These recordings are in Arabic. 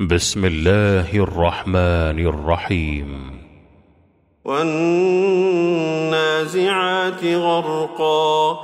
بسم الله الرحمن الرحيم. والنازعات غرقا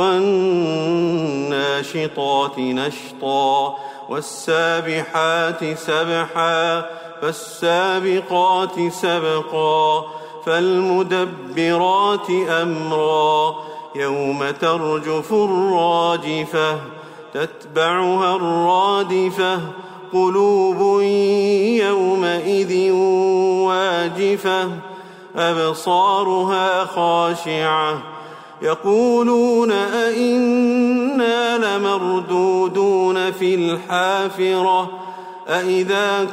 والناشطات نشطا والسابحات سبحا فالسابقات سبقا فالمدبرات أمرا يوم ترجف الراجفة تتبعها الرادفة قلوب يومئذ واجفة أبصارها خاشعة يقولون أئنا لمردودون في الحافرة أئذا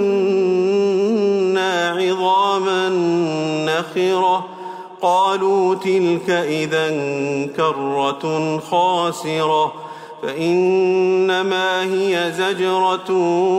كنا عظاما نخرة قالوا تلك إذا كرة خاسرة فإنما هي زجرة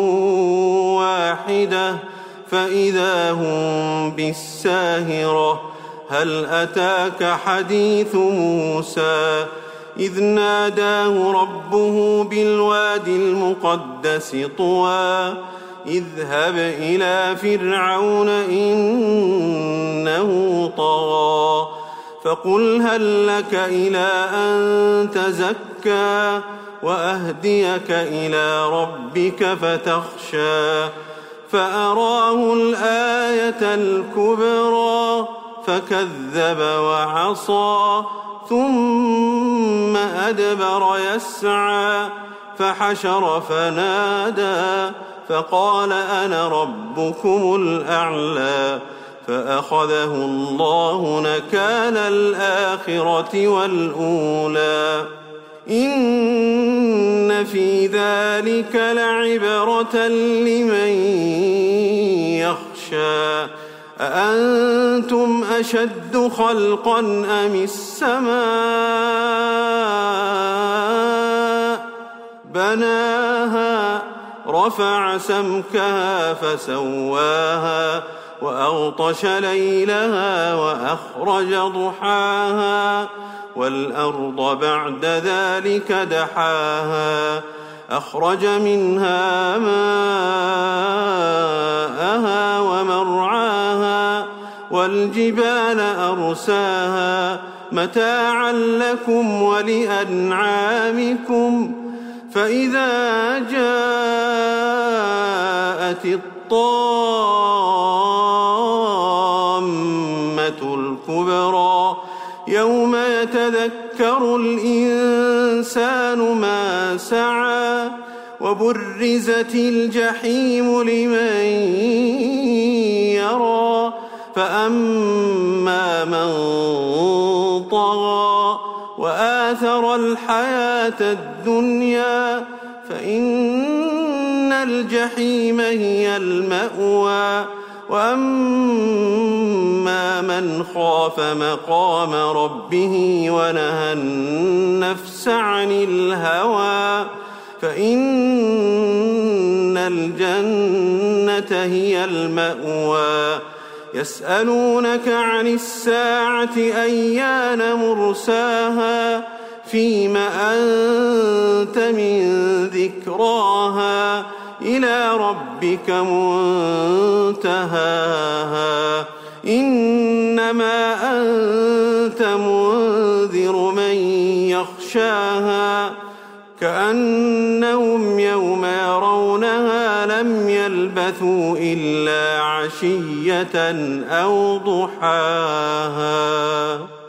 واحدة فإذا هم بالساهرة هل أتاك حديث موسى إذ ناداه ربه بالوادي المقدس طوى اذهب إلى فرعون إنه طغى فقل هل لك إلى أن تزكى وأهديك إلى ربك فتخشى فأراه الآية الكبرى فكذب وعصى ثم أدبر يسعى فحشر فنادى فقال أنا ربكم الأعلى فأخذه الله نكال الآخرة والأولى إن في ذلك لعبرة لمن يخشى أأنتم أشد خلقا أم السماء بناها رفع سمكها فسواها وأغطش ليلها وأخرج ضحاها والأرض بعد ذلك دحاها أخرج منها ماءها ومرعاها والجبال أرساها متاعا لكم ولأنعامكم فإذا جاءت الطامة الكبرى يوم يتذكر الإنسان ما سعى وبرزت الجحيم لمن يرى فأما من طغى وآثر الحياة الدنيا فإن الجحيم هي المأوى وأما من خاف مقام ربه ونهى النفس عن الهوى فإن الجنة هي المأوى يسألونك عن الساعة أيان مرساها فيم أنت من ذكراها إلى ربك منتهاها إنما أنت منذر من يخشاها كأنهم يوم يرونها لم يلبثوا إلا عشية أو ضحاها.